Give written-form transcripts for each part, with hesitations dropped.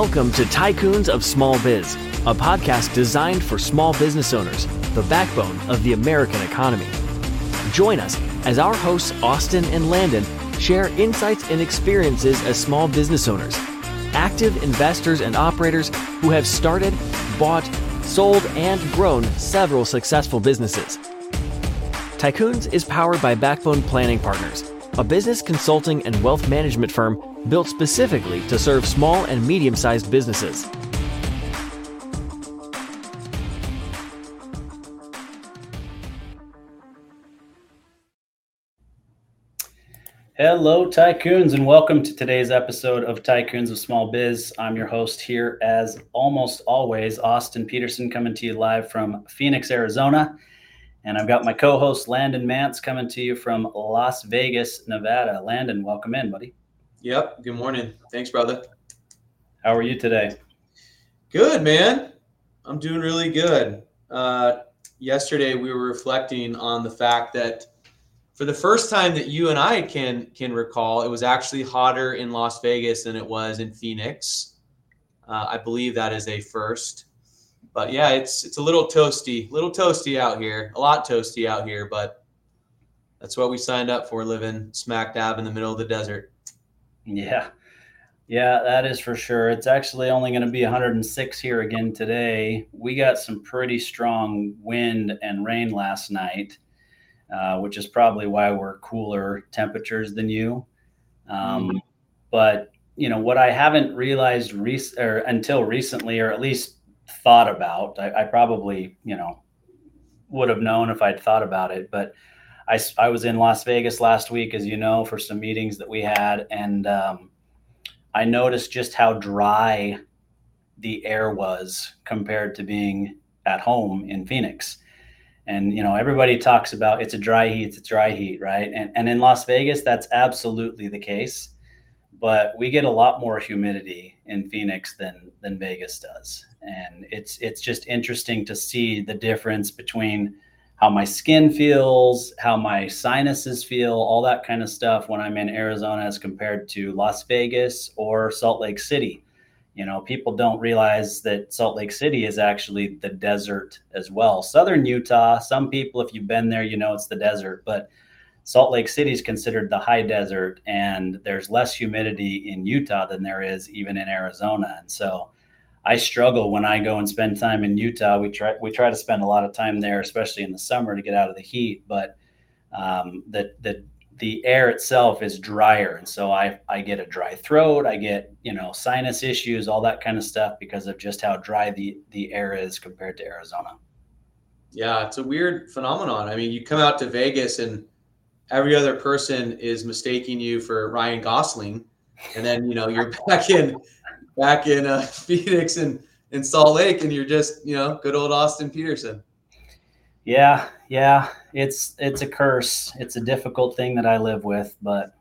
Welcome to Tycoons of Small Biz, a podcast designed for small business owners, the backbone of the American economy. Join us as our hosts Austin and Landon share insights and experiences as small business owners, active investors and operators who have started, bought, sold, and grown several successful businesses. Tycoons is powered by Backbone Planning Partners, a business consulting and wealth management firm built specifically to serve small and medium-sized businesses. Hello, Tycoons, and welcome to today's episode of Tycoons of Small Biz. I'm your host here, as almost always, Austin Peterson, coming to you live from Phoenix, Arizona. And I've got my co-host, Landon Mance, coming to you from Las Vegas, Nevada. Landon, welcome in, buddy. Yep. Good morning. Thanks, brother. How are you today? Good, man. I'm doing really good. Yesterday, we were reflecting on the fact that for the first time that you and I can recall, it was actually hotter in Las Vegas than it was in Phoenix. I believe that is a first. But yeah, it's a little toasty out here, a lot toasty out here, but that's what we signed up for, living smack dab in the middle of the desert. Yeah, that is for sure. It's actually only going to be 106 here again today. We got some pretty strong wind and rain last night, which is probably why we're cooler temperatures than you. But, you know, what I haven't realized until recently, or at least thought about, I probably, would have known if I'd thought about it, but I was in Las Vegas last week, as you know, for some meetings that we had. And I noticed just how dry the air was compared to being at home in Phoenix. And, everybody talks about it's a dry heat, right? And in Las Vegas, that's absolutely the case. But we get a lot more humidity in Phoenix than Vegas does. And it's just interesting to see the difference between how my skin feels, how my sinuses feel, all that kind of stuff when I'm in Arizona as compared to Las Vegas or Salt Lake City. People don't realize that Salt Lake City is actually the desert as well. Southern Utah, some people, if you've been there, it's the desert, but Salt Lake City is considered the high desert, and there's less humidity in Utah than there is even in Arizona. And so I struggle when I go and spend time in Utah. We try to spend a lot of time there, especially in the summer, to get out of the heat. But the air itself is drier, and so I get a dry throat. I get sinus issues, all that kind of stuff because of just how dry the air is compared to Arizona. Yeah, it's a weird phenomenon. I mean, you come out to Vegas and every other person is mistaking you for Ryan Gosling, and then you're back in Phoenix and in Salt Lake, and you're just good old Austin Peterson. Yeah, it's a curse. It's a difficult thing that I live with, but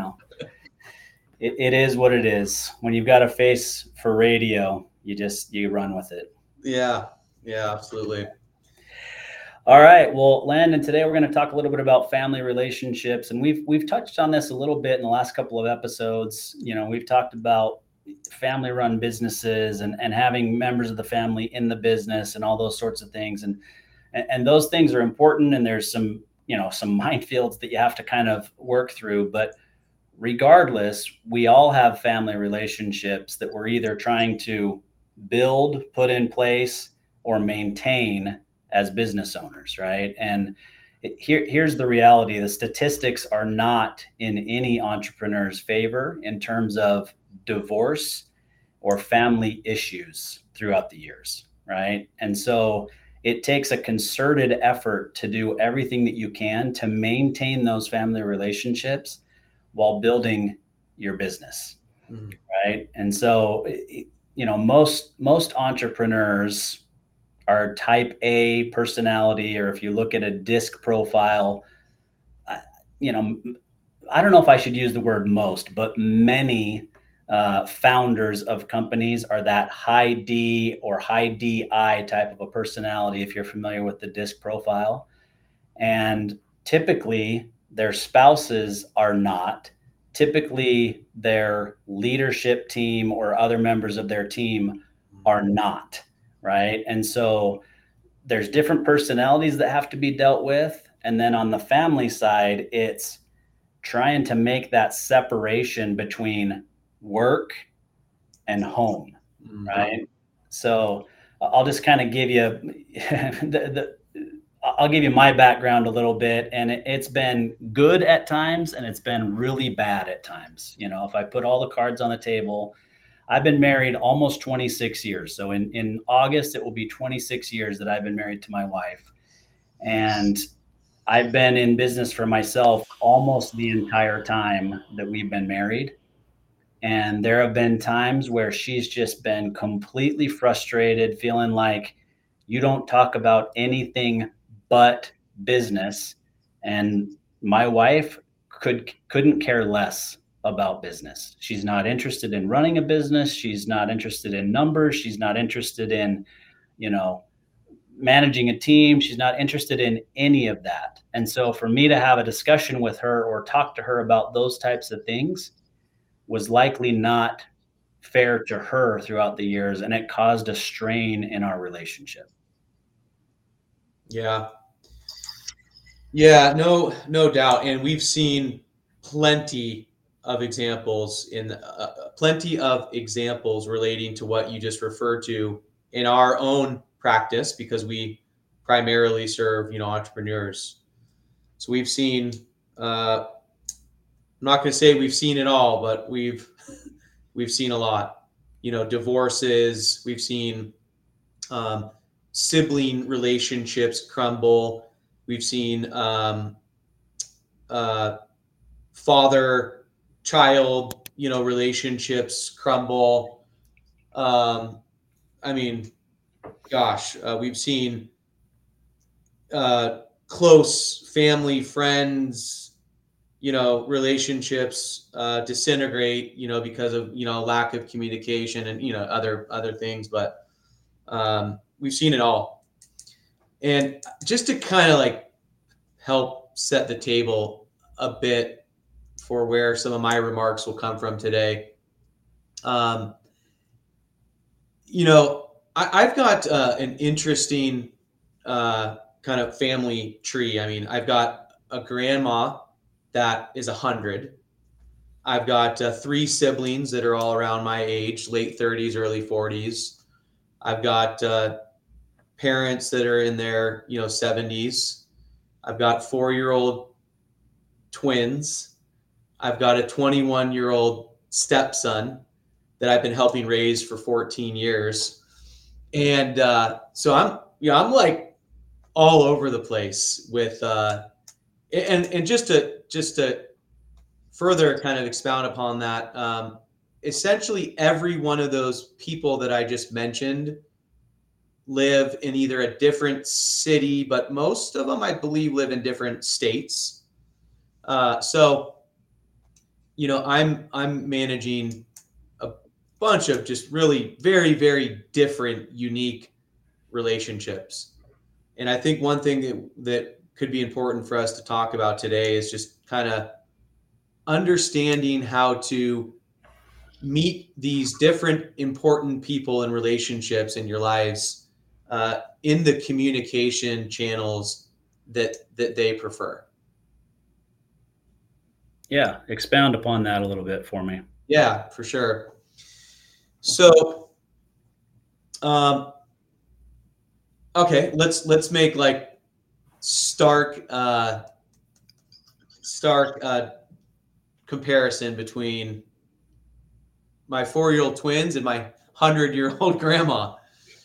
it is what it is. When you've got a face for radio, you run with it. Yeah, absolutely. All right. Well, Landon, today we're going to talk a little bit about family relationships, and we've touched on this a little bit in the last couple of episodes. We've talked about family-run businesses and having members of the family in the business and all those sorts of things, and those things are important. And there's some minefields that you have to kind of work through. But regardless, we all have family relationships that we're either trying to build, put in place, or maintain as business owners, right? And here's the reality. The statistics are not in any entrepreneur's favor in terms of divorce or family issues throughout the years, right? And so it takes a concerted effort to do everything that you can to maintain those family relationships while building your business, right? And so, most entrepreneurs are type A personality, or if you look at a DISC profile, I don't know if I should use the word most, but many founders of companies are that high D or high DI type of a personality, if you're familiar with the DISC profile. And typically their spouses are not, typically their leadership team or other members of their team are not, right? And so there's different personalities that have to be dealt with. And then on the family side, it's trying to make that separation between work and home, right? So I'll just kind of give you I'll give you my background a little bit, and it's been good at times and it's been really bad at times. If I put all the cards on the table, I've been married almost 26 years. So in August, it will be 26 years that I've been married to my wife. And I've been in business for myself almost the entire time that we've been married. And there have been times where she's just been completely frustrated, feeling like you don't talk about anything but business. And my wife couldn't care less about business. She's not interested in running a business. She's not interested in numbers. She's not interested in, managing a team. She's not interested in any of that. And so for me to have a discussion with her or talk to her about those types of things was likely not fair to her throughout the years, and it caused a strain in our relationship. Yeah, no doubt. And we've seen plenty of examples relating to what you just referred to in our own practice, because we primarily serve, entrepreneurs. So we've seen, I'm not going to say we've seen it all, but we've seen a lot, divorces. We've seen sibling relationships crumble. We've seen father-child, relationships crumble. We've seen close family, friends, relationships disintegrate, because of, lack of communication and, other things. But we've seen it all. And just to kind of help set the table a bit for where some of my remarks will come from today. I've got an interesting kind of family tree. I've got a grandma that is 100. I've got 3 siblings that are all around my age, late 30s, early 40s. I've got parents that are in their 70s. I've got 4-year-old twins. I've got a 21-year-old stepson that I've been helping raise for 14 years. And so I'm all over the place with and just to further kind of expound upon that, essentially every one of those people that I just mentioned live in either a different city, but most of them, I believe, live in different states. So I'm managing a bunch of just really very, very different, unique relationships. And I think one thing that could be important for us to talk about today is just kind of understanding how to meet these different important people and relationships in your lives in the communication channels that they prefer. Yeah, expound upon that a little bit for me. Yeah, for sure. So, okay, let's make stark comparison between my 4-year-old twins and my 100-year-old grandma.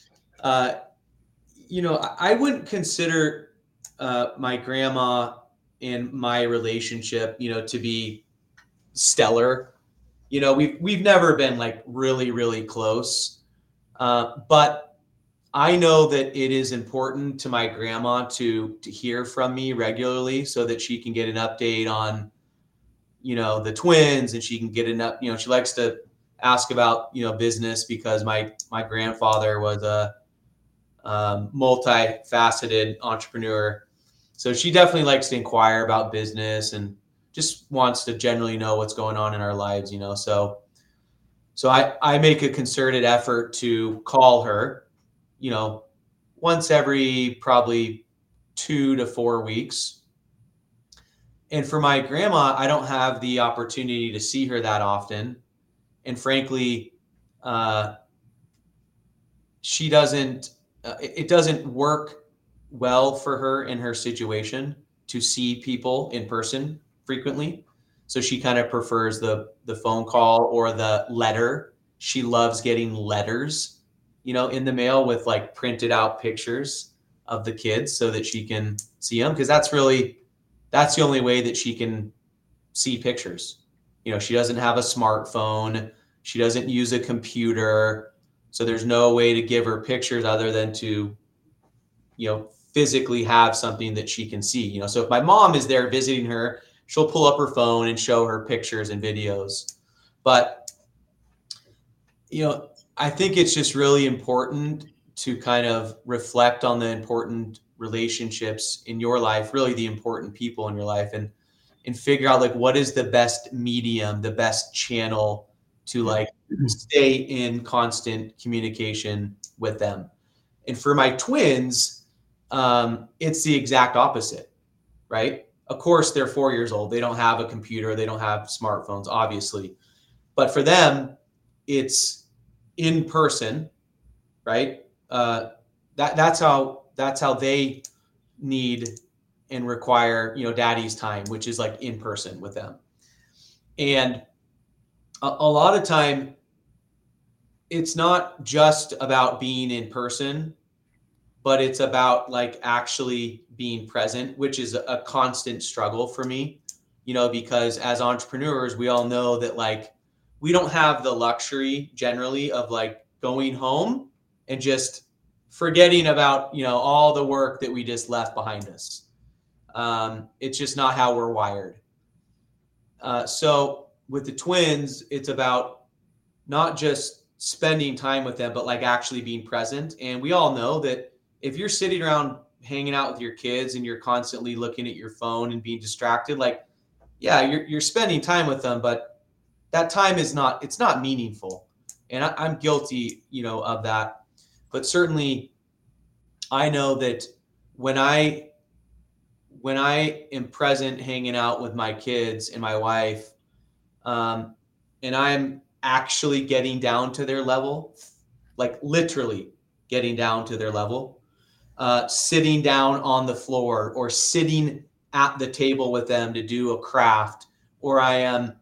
I wouldn't consider my grandma and my relationship, to be stellar. We've never been really, really close. But I know that it is important to my grandma to hear from me regularly so that she can get an update on, the twins, and she can get she likes to ask about, business, because my grandfather was a multifaceted entrepreneur. So she definitely likes to inquire about business and just wants to generally know what's going on in our lives, you know. So I make a concerted effort to call her, you know, once every probably 2 to 4 weeks. And for my grandma, I don't have the opportunity to see her that often. And frankly, she doesn't, it doesn't work well for her in her situation to see people in person frequently. So she kind of prefers the phone call or the letter. She loves getting letters, you know, in the mail with like printed out pictures of the kids so that she can see them. Cause that's the only way that she can see pictures. You know, she doesn't have a smartphone. She doesn't use a computer. So there's no way to give her pictures other than to, you know, physically have something that she can see. You know, so if my mom is there visiting her, she'll pull up her phone and show her pictures and videos. But, you know, I think it's just really important to kind of reflect on the important relationships in your life, really the important people in your life, and figure out like what is the best medium, the best channel to like stay in constant communication with them. And for my twins, it's the exact opposite, right? Of course, they're 4 years old. They don't have a computer. They don't have smartphones, obviously. But for them, it's in person, right? That's how they need and require, you know, daddy's time, which is like in person with them. And a lot of time, it's not just about being in person, but it's about like actually being present, which is a constant struggle for me, you know, because as entrepreneurs, we all know that like we don't have the luxury generally of like going home and just forgetting about, you know, all the work that we just left behind us. It's just not how we're wired. So with the twins, it's about not just spending time with them, but like actually being present. And we all know that if you're sitting around hanging out with your kids and you're constantly looking at your phone and being distracted, like, yeah, you're spending time with them, but that time it's not meaningful. And I'm guilty, you know, of that. But certainly I know that when I am present hanging out with my kids and my wife, and I'm actually getting down to their level, like literally getting down to their level, sitting down on the floor or sitting at the table with them to do a craft, or I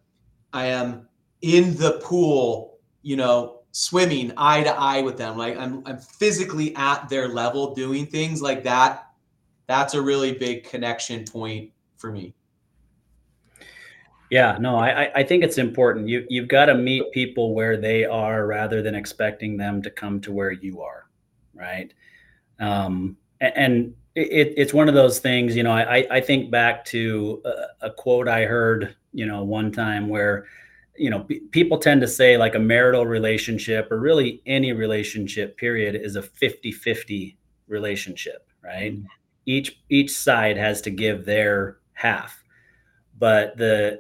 am in the pool, you know, swimming eye to eye with them. Like I'm physically at their level doing things like that. That's a really big connection point for me. Yeah, no, I think it's important. You've got to meet people where they are rather than expecting them to come to where you are, right? And it's one of those things, you know, I think back to a quote I heard, you know, one time where, you know, people tend to say like a marital relationship or really any relationship period is a 50-50 relationship, right? Mm-hmm. Each side has to give their half, but the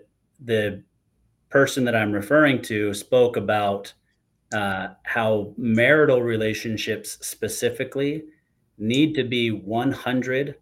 person that I'm referring to spoke about how marital relationships specifically need to be 100.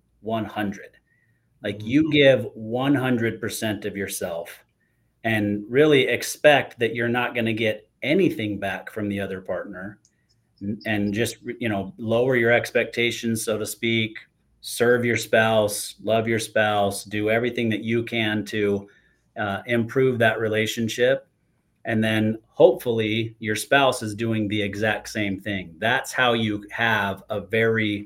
Like you give 100% of yourself and really expect that you're not going to get anything back from the other partner, and just, you know, lower your expectations, so to speak, serve your spouse, love your spouse, do everything that you can to improve that relationship. And then hopefully your spouse is doing the exact same thing. That's how you have a very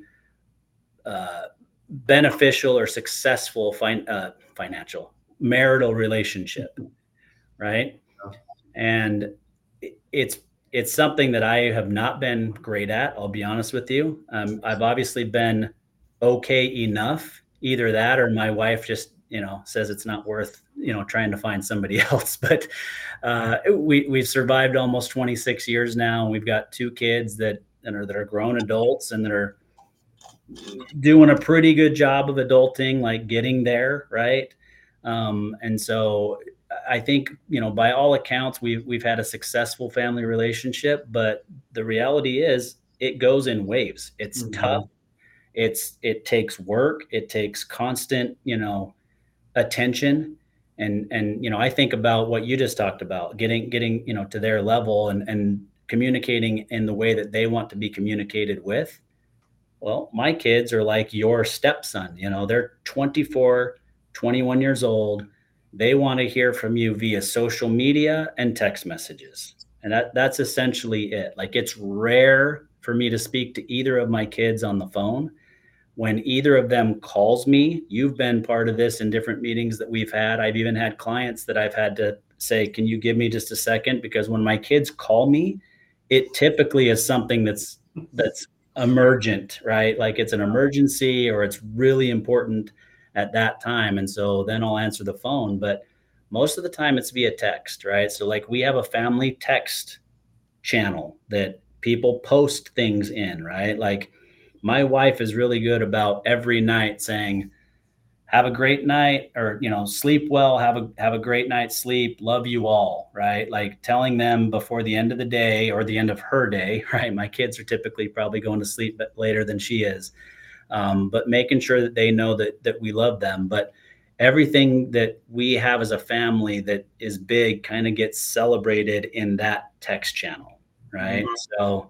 beneficial or successful financial marital relationship, right? And it's something that I have not been great at. I'll be honest with you. I've obviously been okay enough, either that or my wife just, you know, says it's not worth, you know, trying to find somebody else. But we've survived almost 26 years now. And we've got 2 kids that are grown adults and that are doing a pretty good job of adulting, like getting there, right? And so I think, by all accounts, we've had a successful family relationship, but the reality is it goes in waves. It's tough. It takes work. It takes constant, attention. And I think about what you just talked about, getting, to their level and communicating in the way that they want to be communicated with. Well, my kids are like your stepson, they're 24, 21 years old. They want to hear from you via social media and text messages. And that's essentially it. Like, it's rare for me to speak to either of my kids on the phone. When either of them calls me, you've been part of this in different meetings that we've had. I've even had clients that I've had to say, can you give me just a second? Because when my kids call me, it typically is something that's emergent, right? Like, it's an emergency or it's really important at that time. And so then I'll answer the phone, but most of the time it's via text, right? So like, we have a family text channel that people post things in, right? Like, my wife is really good about every night saying, have a great night, or, sleep well, have a great night's sleep, love you all, right? Like, telling them before the end of the day or the end of her day, right? My kids are typically probably going to sleep later than she is. But making sure that they know that we love them. But everything that we have as a family that is big kind of gets celebrated in that text channel, right? Mm-hmm. So,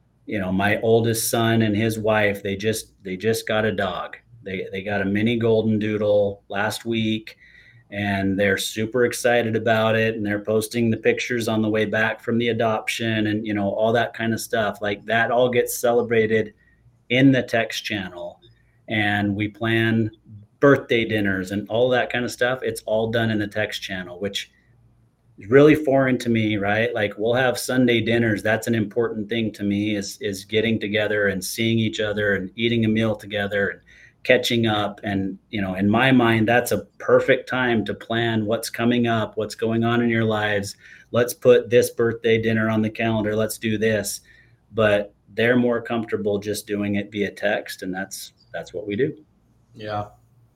my oldest son and his wife, they just got a dog. They got a mini golden doodle last week, and they're super excited about it. And they're posting the pictures on the way back from the adoption and, all that kind of stuff. Like, that all gets celebrated in the text channel. And we plan birthday dinners and all that kind of stuff. It's all done in the text channel, which is really foreign to me, right? Like, we'll have Sunday dinners. That's an important thing to me, is getting together and seeing each other and eating a meal together and catching up. And, in my mind, that's a perfect time to plan what's coming up, what's going on in your lives. Let's put this birthday dinner on the calendar. Let's do this. But they're more comfortable just doing it via text. And that's what we do. Yeah.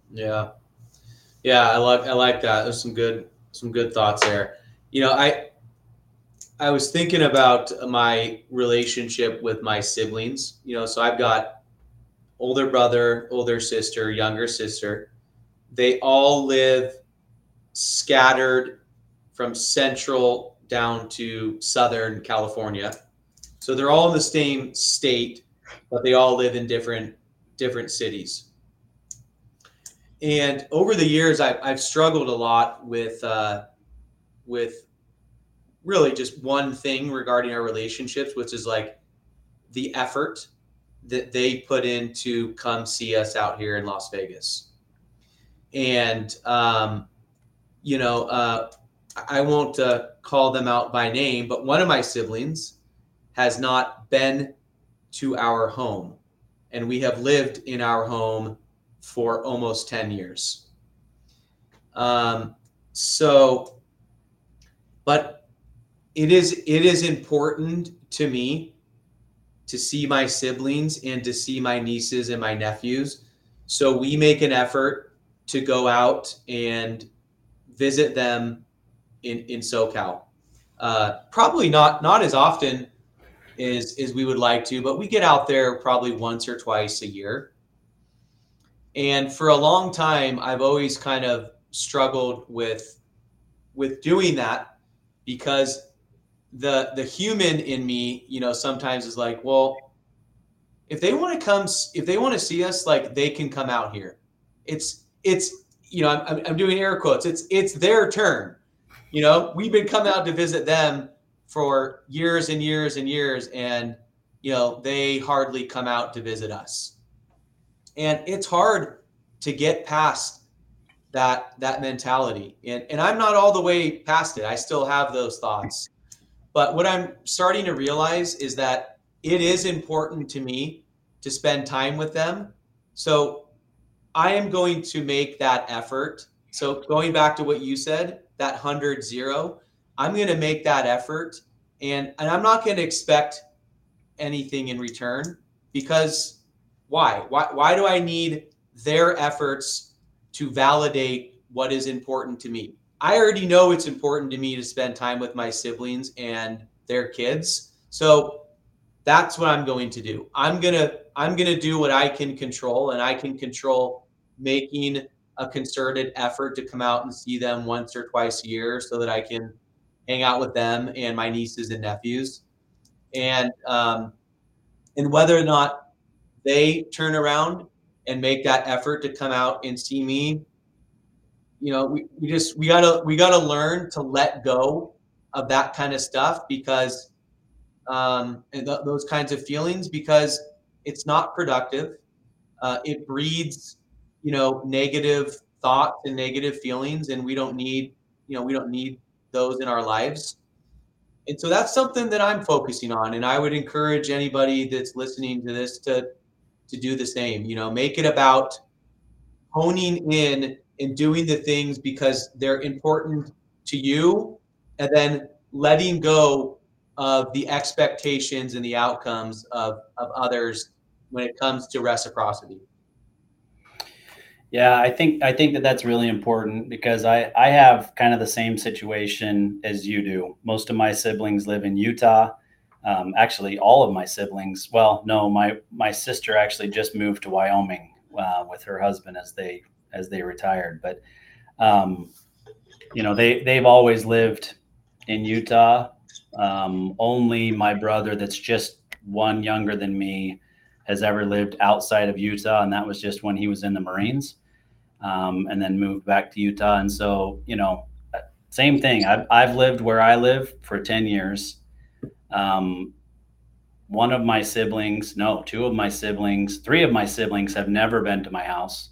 I like that. There's some good thoughts there. I was thinking about my relationship with my siblings, so I've got older brother, older sister, younger sister. They all live scattered from central down to Southern California. So they're all in the same state, but they all live in different cities. And over the years, I've struggled a lot with really just one thing regarding our relationships, which is like the effort that they put in to come see us out here in Las Vegas. And, I won't call them out by name, but one of my siblings has not been to our home, and we have lived in our home for almost 10 years. But it is important to me to see my siblings and to see my nieces and my nephews. So we make an effort to go out and visit them in SoCal. Probably not as often as we would like to, but we get out there probably once or twice a year. And for a long time, I've always kind of struggled with doing that, because the human in me, sometimes is like, well, if they want to see us, like, they can come out here. It's I'm doing air quotes. It's their turn. We've been coming out to visit them for years and years and years, and they hardly come out to visit us. And it's hard to get past that mentality. And I'm not all the way past it. I still have those thoughts. But what I'm starting to realize is that it is important to me to spend time with them. So I am going to make that effort. So going back to what you said, that 100-0, I'm going to make that effort. And I'm not going to expect anything in return, because why? Why do I need their efforts to validate what is important to me. I already know it's important to me to spend time with my siblings and their kids. So that's what I'm going to do. I'm going to do what I can control, and I can control making a concerted effort to come out and see them once or twice a year so that I can hang out with them and my nieces and nephews. And whether or not they turn around and make that effort to come out and see me, we gotta learn to let go of that kind of stuff, because those kinds of feelings, because it's not productive. It breeds, negative thoughts and negative feelings, and we don't need those in our lives. And so that's something that I'm focusing on, and I would encourage anybody that's listening to this to do the same. Make it about honing in and doing the things because they're important to you, and then letting go of the expectations and the outcomes of others when it comes to reciprocity. Yeah, I think that that's really important, because I have kind of the same situation as you do. Most of my siblings live in Utah. Actually, all of my siblings. Well, no, my sister actually just moved to Wyoming with her husband as they retired. But they've always lived in Utah. Only my brother, that's just one younger than me, has ever lived outside of Utah, and that was just when he was in the Marines, and then moved back to Utah. And so, same thing. I've lived where I live for 10 years. Two of my siblings, 3 of my siblings have never been to my house.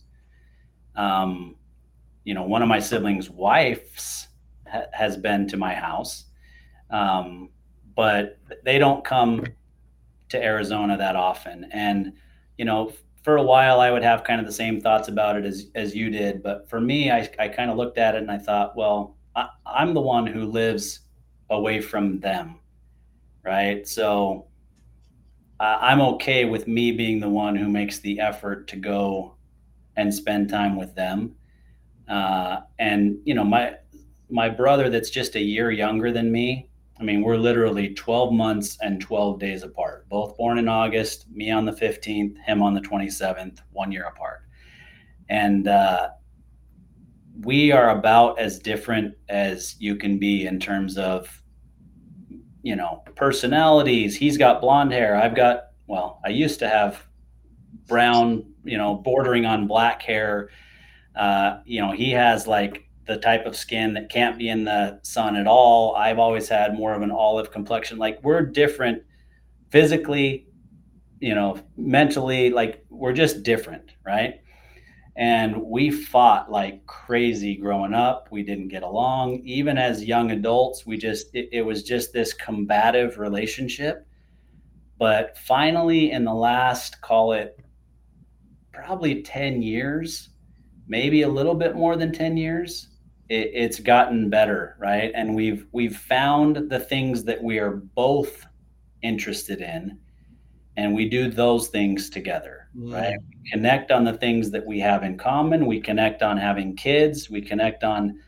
One of my siblings' wives has been to my house, but they don't come to Arizona that often. And, for a while I would have kind of the same thoughts about it as you did. But for me, I kind of looked at it and I thought, well, I'm the one who lives away from them. Right. So I'm okay with me being the one who makes the effort to go and spend time with them. And, my brother, that's just a year younger than me, I mean, we're literally 12 months and 12 days apart, both born in August, me on the 15th, him on the 27th, 1 year apart. And we are about as different as you can be in terms of, personalities. He's got blonde hair. I used to have brown, bordering on black hair. He has like the type of skin that can't be in the sun at all. I've always had more of an olive complexion. Like, we're different physically, mentally, like we're just different. Right. And we fought like crazy growing up. We didn't get along. Even as young adults, it was just this combative relationship. But finally, in the last, call it probably 10 years, maybe a little bit more than 10 years, it's gotten better, right? And we've found the things that we are both interested in, and we do those things together, right? We connect on the things that we have in common. We connect on having kids. We connect on,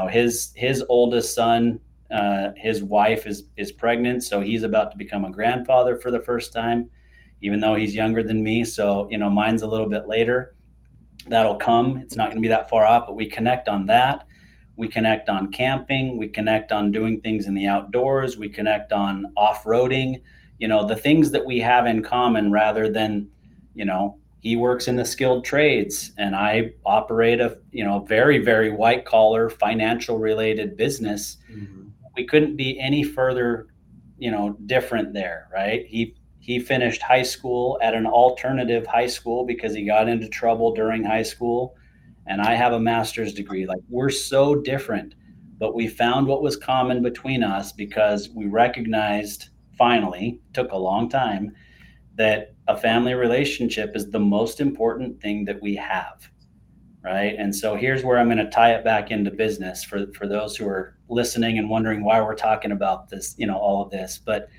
his oldest son, his wife is pregnant, so he's about to become a grandfather for the first time, even though he's younger than me. So, mine's a little bit later. That'll come. It's not going to be that far off, but we connect on that. We connect on camping. We connect on doing things in the outdoors. We connect on off-roading, the things that we have in common, rather than, he works in the skilled trades and I operate a, very, very white collar financial related business. Mm-hmm. We couldn't be any further, different there. Right. He finished high school at an alternative high school because he got into trouble during high school. And I have a master's degree. Like, we're so different, but we found what was common between us because we recognized, finally, took a long time, that a family relationship is the most important thing that we have. Right. And so here's where I'm going to tie it back into business for those who are listening and wondering why we're talking about this, all of this. But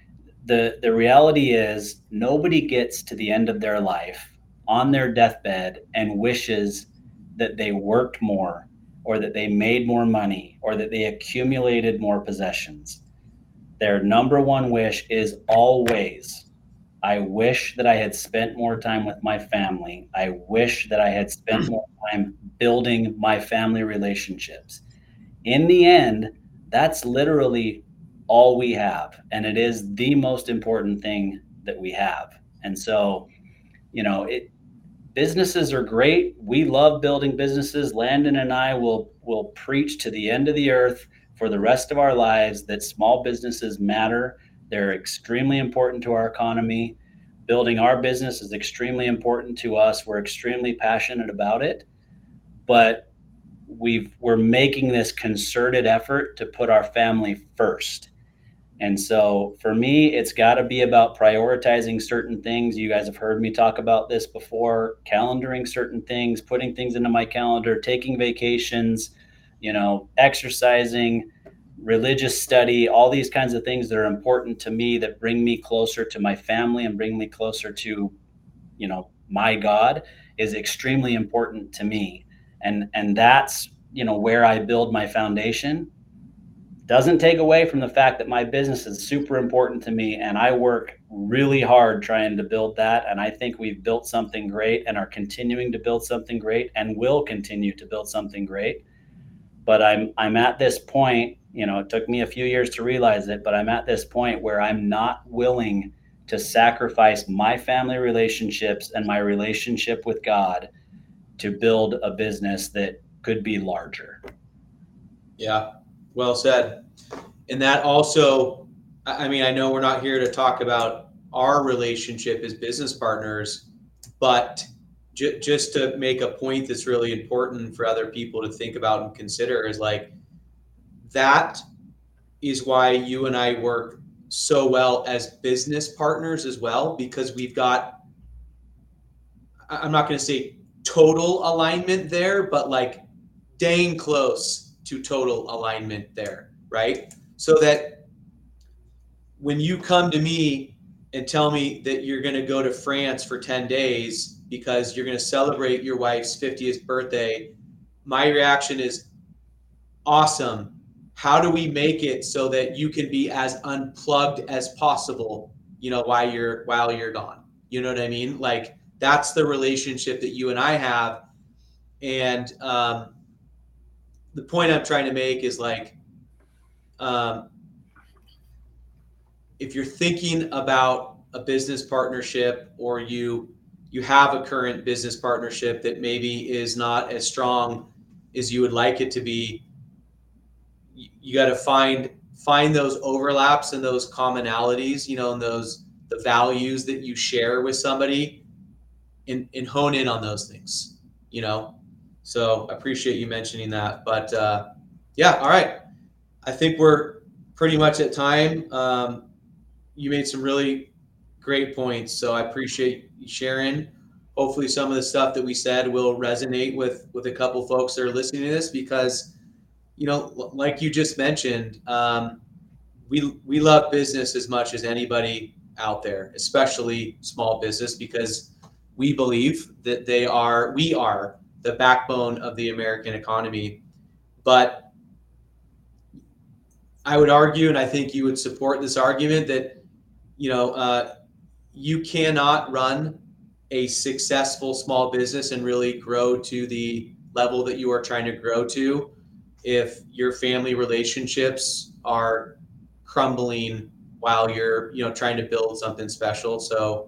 the reality is, nobody gets to the end of their life on their deathbed and wishes that they worked more or that they made more money, or that they accumulated more possessions. Their number one wish is always, I wish that I had spent more time with my family. I wish that I had spent more time building my family relationships. In the end, that's literally all we have. And it is the most important thing that we have. And so, businesses are great. We love building businesses. Landon and I will preach to the end of the earth for the rest of our lives that small businesses matter. They're extremely important to our economy. Building our business is extremely important to us. We're extremely passionate about it, but we're making this concerted effort to put our family first. And so for me, it's got to be about prioritizing certain things. You guys have heard me talk about this before, calendaring certain things, putting things into my calendar, taking vacations, exercising, religious study, all these kinds of things that are important to me, that bring me closer to my family and bring me closer to, my God, is extremely important to me. And that's, where I build my foundation. Doesn't take away from the fact that my business is super important to me, and I work really hard trying to build that. And I think we've built something great and are continuing to build something great and will continue to build something great. But I'm at this point, it took me a few years to realize it, but I'm at this point where I'm not willing to sacrifice my family relationships and my relationship with God to build a business that could be larger. Yeah. Well said. And that also, I know we're not here to talk about our relationship as business partners, but just to make a point that's really important for other people to think about and consider is that is why you and I work so well as business partners as well, because we've got, I'm not going to say total alignment there, but dang close to total alignment there, right? So that when you come to me and tell me that you're going to go to France for 10 days because you're going to celebrate your wife's 50th birthday, my reaction is, awesome. How do we make it so that you can be as unplugged as possible, while you're gone? You know what I mean? That's the relationship that you and I have. And, the point I'm trying to make is if you're thinking about a business partnership, or you have a current business partnership that maybe is not as strong as you would like it to be, you got to find those overlaps and those commonalities, and the values that you share with somebody, and hone in on those things, So I appreciate you mentioning that. But yeah, all right. I think we're pretty much at time. You made some really great points, so I appreciate you sharing. Hopefully some of the stuff that we said will resonate with a couple folks that are listening to this, because, like you just mentioned, we love business as much as anybody out there, especially small business, because we believe that we are the backbone of the American economy. But I would argue, and I think you would support this argument, that you cannot run a successful small business and really grow to the level that you are trying to grow to if your family relationships are crumbling while you're trying to build something special. So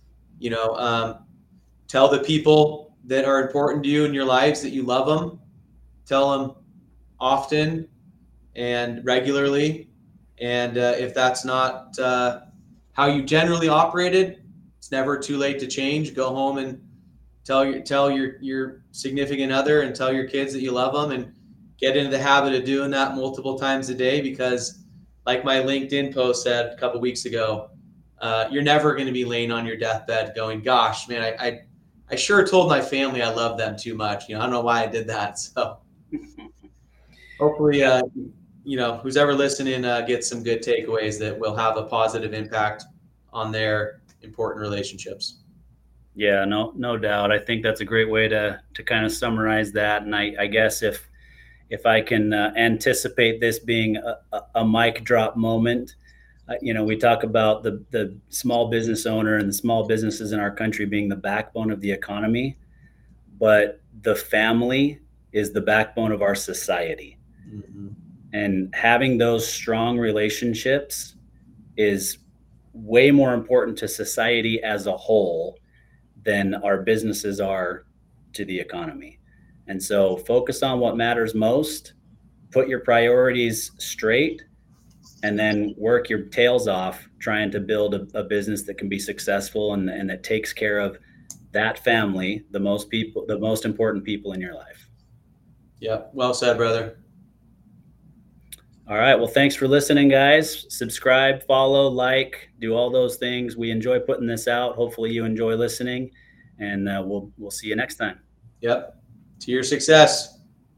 tell the people that are important to you in your lives that you love them. Tell them often and regularly. And if that's not how you generally operated, it's never too late to change. Go home and tell your significant other and tell your kids that you love them, and get into the habit of doing that multiple times a day, because like my LinkedIn post said a couple weeks ago, you're never going to be laying on your deathbed going, gosh, man, I sure told my family I love them too much. I don't know why I did that. So hopefully, who's ever listening gets some good takeaways that will have a positive impact on their important relationships. Yeah, no doubt. I think that's a great way to kind of summarize that. And I guess if if I can anticipate this being a mic drop moment, we talk about the small business owner and the small businesses in our country being the backbone of the economy, but the family is the backbone of our society. Mm-hmm. And having those strong relationships is way more important to society as a whole than our businesses are to the economy. And so focus on what matters most, put your priorities straight, and then work your tails off trying to build a business that can be successful and that takes care of that family, the most important people in your life. Yeah, well said, brother. All right. Well, thanks for listening, guys. Subscribe, follow, like, do all those things. We enjoy putting this out. Hopefully you enjoy listening, and we'll see you next time. Yep. To your success.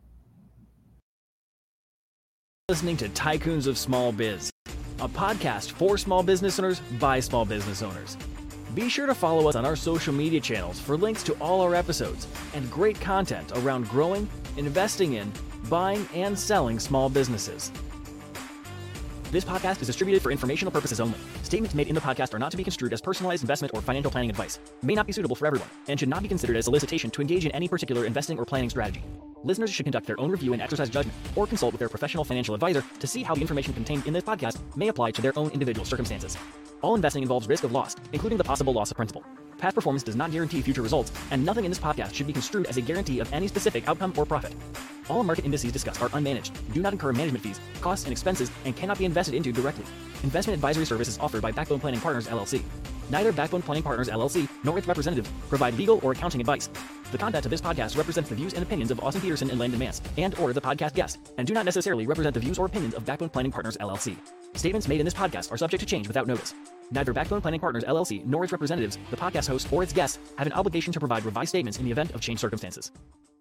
Listening to Tycoons of Small Biz, a podcast for small business owners by small business owners. Be sure to follow us on our social media channels for links to all our episodes and great content around growing, investing in, buying, and selling small businesses. This podcast is distributed for informational purposes only. Statements made in the podcast are not to be construed as personalized investment or financial planning advice, may not be suitable for everyone, and should not be considered as solicitation to engage in any particular investing or planning strategy. Listeners should conduct their own review and exercise judgment, or consult with their professional financial advisor to see how the information contained in this podcast may apply to their own individual circumstances. All investing involves risk of loss, including the possible loss of principal. Past performance does not guarantee future results, and nothing in this podcast should be construed as a guarantee of any specific outcome or profit. All market indices discussed are unmanaged, do not incur management fees, costs, and expenses, and cannot be invested into directly. Investment advisory services offered by Backbone Planning Partners, LLC. Neither Backbone Planning Partners, LLC, nor its representatives provide legal or accounting advice. The content of this podcast represents the views and opinions of Austin Peterson and Landon Mance, and/or the podcast guest, and do not necessarily represent the views or opinions of Backbone Planning Partners, LLC. Statements made in this podcast are subject to change without notice. Neither Backbone Planning Partners, LLC, nor its representatives, the podcast host, or its guests have an obligation to provide revised statements in the event of changed circumstances.